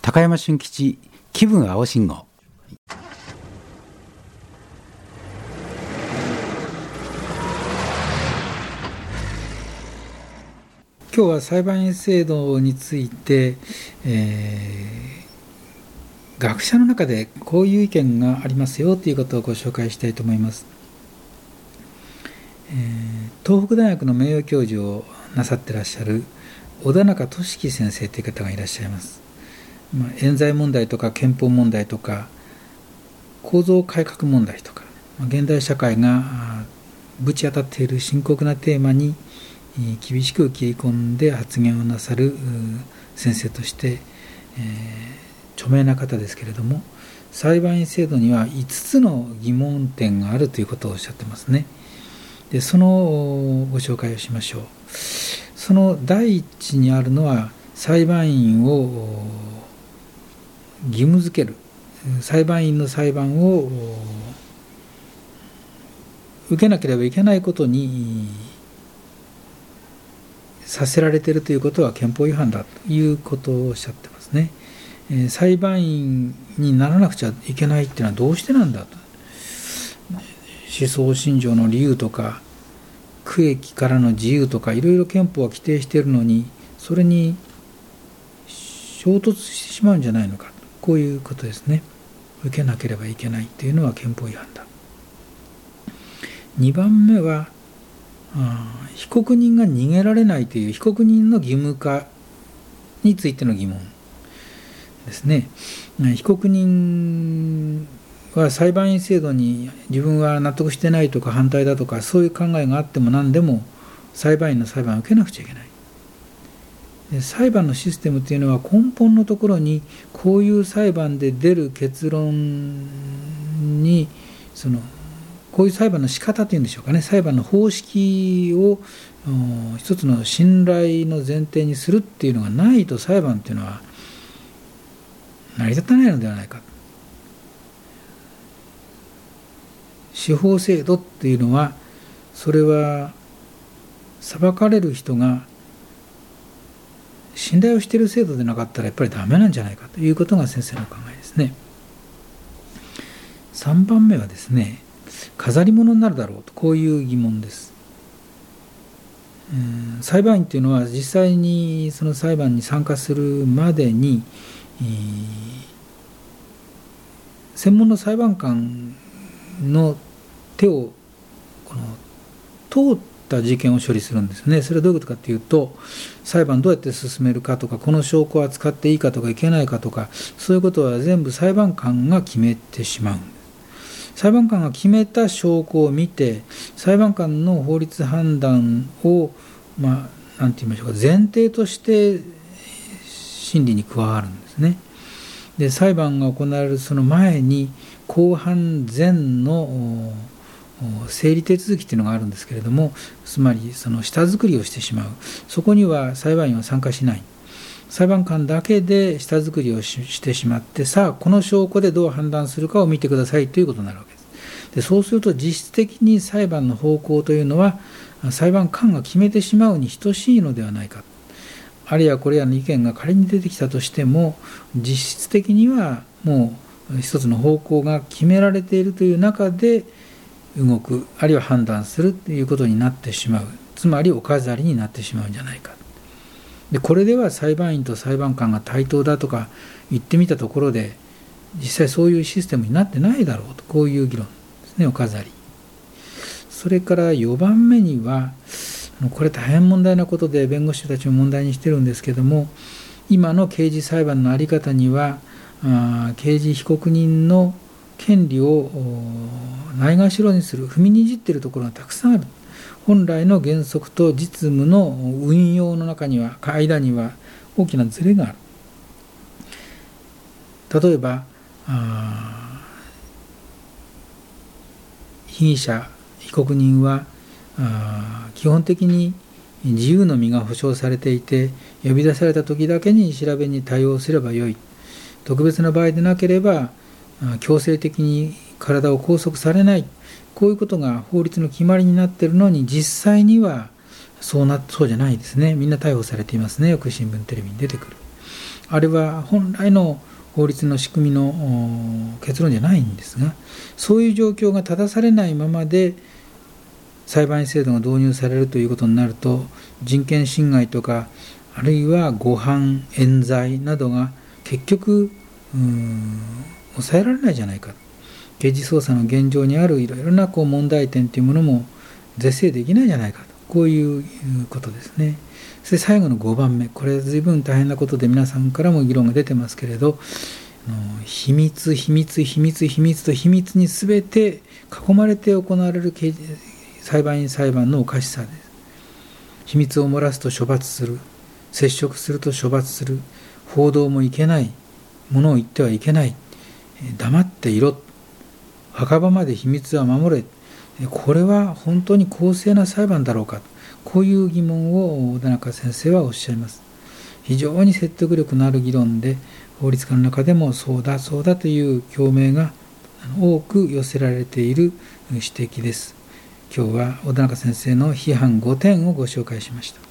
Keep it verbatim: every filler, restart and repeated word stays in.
高山俊吉気分青信号。今日は裁判員制度について、えー、学者の中でこういう意見がありますよということをご紹介したいと思います。えー、東北大学の名誉教授をなさってらっしゃる小田中俊樹先生という方がいらっしゃいます。まあ、冤罪問題とか憲法問題とか構造改革問題とか、まあ、現代社会がぶち当たっている深刻なテーマに厳しく切り込んで発言をなさる先生として、えー、著名な方ですけれども、裁判員制度にはいつつの疑問点があるということをおっしゃってますね。でそのご紹介をしましょう。その第一にあるのは、裁判員を義務付ける、裁判員の裁判を受けなければいけないことにさせられているということは憲法違反だということをおっしゃってますね。えー、裁判員にならなくちゃいけないっていうのはどうしてなんだと。思想信条の理由とか区域からの自由とかいろいろ憲法は規定しているのに、それに衝突してしまうんじゃないのか、こういうことですね。受けなければいけないというのは憲法違反だ。にばんめはあ被告人が逃げられないという被告人の義務化についての疑問ですね。被告人は裁判員制度に自分は納得してないとか反対だとか、そういう考えがあっても何でも裁判員の裁判を受けなくちゃいけない。で裁判のシステムというのは根本のところに、こういう裁判で出る結論にそのこういう裁判の仕方というんでしょうかね、裁判の方式を一つの信頼の前提にするっていうのがないと、裁判っていうのは成り立たないのではないか。司法制度っていうのは、それは裁かれる人が信頼をしている制度でなかったらやっぱりダメなんじゃないかということが先生の考えですね。さんばんめはですね、飾り物になるだろうと、こういう疑問です。うん、裁判員というのは実際にその裁判に参加するまでに、えー、専門の裁判官の手をこの通った事件を処理するんですね。それはどういうことかというと、裁判どうやって進めるかとか、この証拠を扱っていいかとかいけないかとか、そういうことは全部裁判官が決めてしまうんです。裁判官が決めた証拠を見て、裁判官の法律判断を、まあ、なんて言いましょうか、前提として審理に加わるんですね。で、裁判が行われるその前に、公判前の整理手続きというのがあるんですけれども、つまりその下作りをしてしまう。そこには裁判員は参加しない。裁判官だけで下作りを し, してしまって、さあこの証拠でどう判断するかを見てくださいということになるわけです。でそうすると実質的に裁判の方向というのは裁判官が決めてしまうに等しいのではないか。あるいはこれらの意見が仮に出てきたとしても、実質的にはもう一つの方向が決められているという中で動く、あるいは判断するということになってしまう。つまりお飾りになってしまうんじゃないか。でこれでは裁判員と裁判官が対等だとか言ってみたところで、実際そういうシステムになってないだろうと、こういう議論ですね、お飾り。それからよばんめには、これ大変問題なことで弁護士たちも問題にしてるんですけども、今の刑事裁判の在り方には、あ刑事被告人の権利をないがしろにする、踏みにじっているところがたくさんある。本来の原則と実務の運用の中には、間には大きなズレがある。例えば、あ被疑者、被告人はあ基本的に自由の身が保障されていて、呼び出された時だけに調べに対応すればよい。特別な場合でなければ強制的に体を拘束されない。こういうことが法律の決まりになっているのに、実際にはそうなそうじゃないですね。みんな逮捕されていますね。よく新聞テレビに出てくる。 あれは本来の法律の仕組みの結論じゃないんですが、そういう状況が正されないままで裁判員制度が導入されるということになると、人権侵害とかあるいは誤判冤罪などが結局うーん抑えられないじゃないか、刑事捜査の現状にあるいろいろなこう問題点というものも是正できないじゃないかと、こういうことですね。そして最後のごばんめ、これ随分大変なことで皆さんからも議論が出てますけれど、秘密秘密秘密秘密と秘密に全て囲まれて行われる裁判員裁判のおかしさです。秘密を漏らすと処罰する、接触すると処罰する、報道もいけない、ものを言ってはいけない、黙っていろ、墓場まで秘密は守れ、これは本当に公正な裁判だろうか、こういう疑問を小田中先生はおっしゃいます。非常に説得力のある議論で、法律家の中でもそうだそうだという共鳴が多く寄せられている指摘です。今日は小田中先生の批判ごてんをご紹介しました。